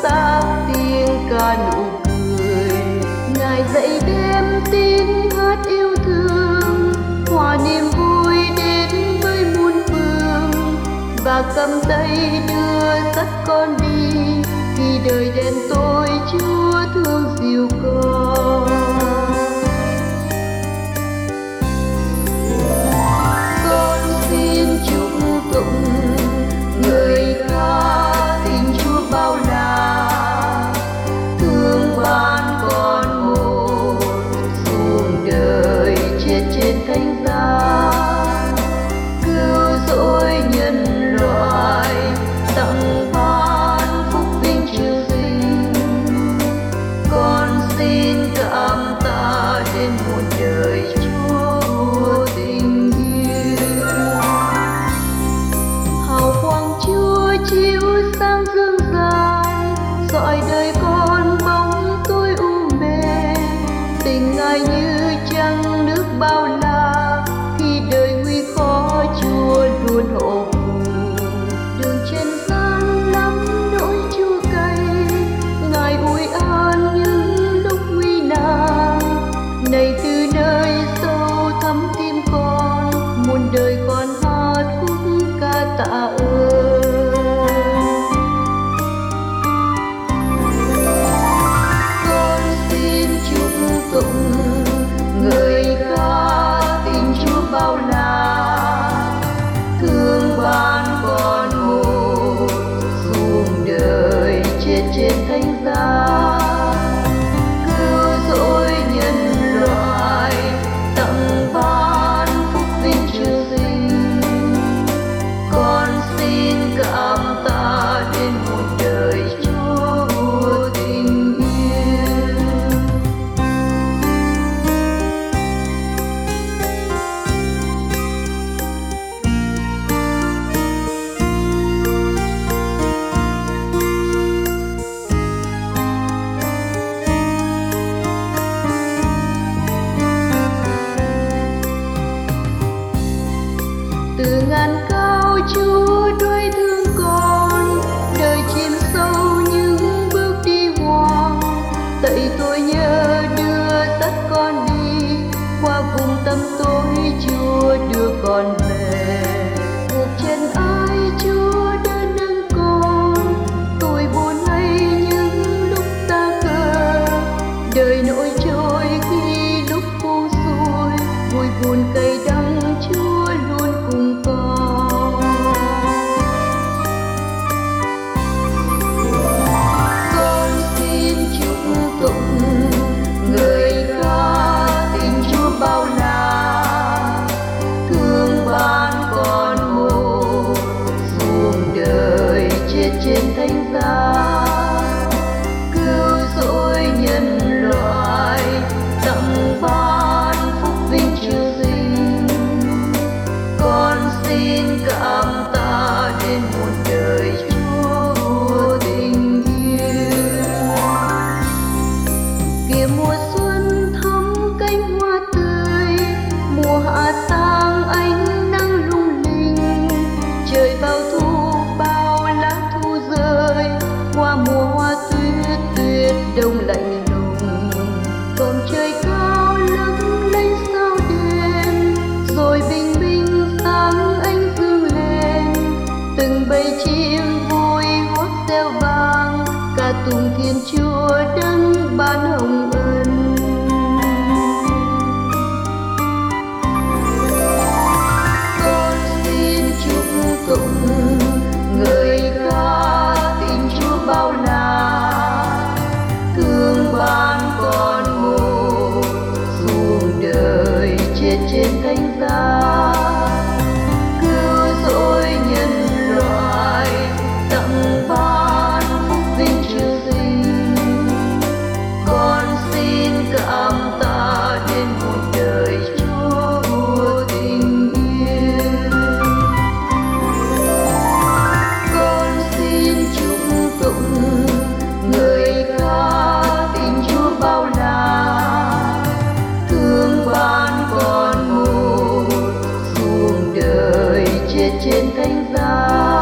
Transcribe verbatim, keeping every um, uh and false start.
tác tiếng ca nụ cười. Ngài dạy đêm tin hát yêu thương, hòa niềm vui đến với muôn phương, và cầm tay đưa dắt con đi khi đời đen tối. Chúa thương dìu con. Con xin chúc tụng người ca tình Chúa bao la, thương ban con một xuống đời chết trên thánh giá, cứu rỗi nhân loại, tặng ban phúc vinh trừ sinh. Con xin cảm tạ đến muôn đời Chúa tình yêu. Hào quang Chúa chiếu sáng dương gian, dọi đời con bóng tối u mê. Tình Ngài như trăng nước bao la, khi đời nguy khó Chúa luôn hộ phù. Đường trên gian lắm nỗi chua cay, Ngài ủi an những lúc nguy nan. Này từ nơi sâu thẳm tim con, muôn đời con hát khúc ca tạ ơn. Con xin chúc tụng người ca tình Chúa bao la, thương ban con một xuống đời chết trên thánh giá, cứu rỗi nhân loại, tặng ban phúc vinh trừ sinh. Con xin cảm tạ đến muôn đời Chúa tình yêu. Từ ngàn cao Chúa đuổi thương con, đời chìm sâu những bước đi hoang. Dạy tôi nhớ đưa dắt con đi, qua vùng tăm tối Chúa đưa con về. Cuộc chân ai Chúa đã nâng con, tôi buồn hay những lúc ta cơ. Đời nổi trôi khi lúc buông xuôi, vui buồn cay đắng Chúa luôn cùng con. Con xin chúc tụng người ca tình Chúa bao la, thương ban con một xuống đời chết trên thánh giá, cứu rỗi nhân loại, tặng ban phúc vinh trừ sinh. Con xin cảm tạ đến muôn đời Chúa tình yêu. Kìa mùa xuân thắm cánh hoa tươi, mùa hạ tang ánh nắng lung linh. Trời vào thu bao lá thu rơi, qua mùa hoa tuyết tuyết đông lạnh lùng. Vòng trời cao lấp lánh sao đêm, rồi bình minh sáng ánh dương lên. Từng bầy chim vui hót reo vang, ca tụng Thiên Chúa đấng ban hồng ân. Con xin chúc tụng người ca tình Chúa bao la, thương ban con một xuống đời chết trên thánh giá, cứu rỗi nhân loại, tặng ban phúc vinh trừ sinh. Con xin cảm tạ đến muôn đời Chúa tình yêu. Con xin chúc tụng người ca tình Chúa bao la, thương ban con một xuống đời chết trên thánh giá.